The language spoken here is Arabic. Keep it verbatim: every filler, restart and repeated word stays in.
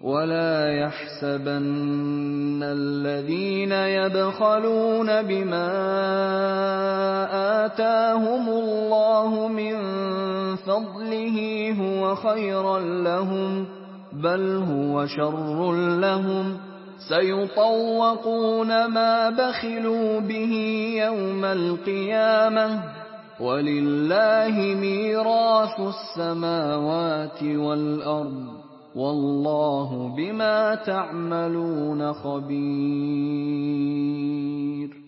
ولا يحسبن الذين يبخلون بما آتاهم الله من فضله هو خيرا لهم، بل هو شر لهم، سيطوقون ما بخلوا به يوم القيامة، ولله ميراث السماوات والأرض، والله بما تعملون خبير.